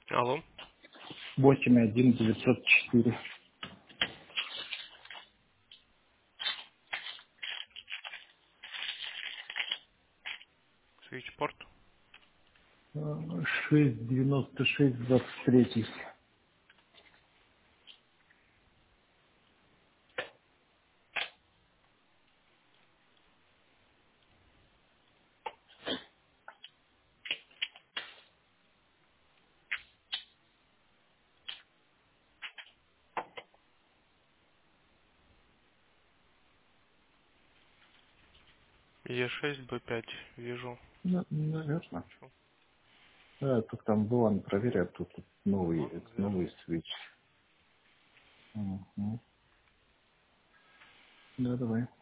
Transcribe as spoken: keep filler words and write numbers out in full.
Алло, восемь один девятьсот четыре. Свитчпорт. шесть девяносто шесть двадцать три. Е шесть, Б пять. Вижу. Ну, наверное. Чё? Да, тут там Булан проверяет, тут новый, Вон, это новый верно. свич. Угу. Да, давай.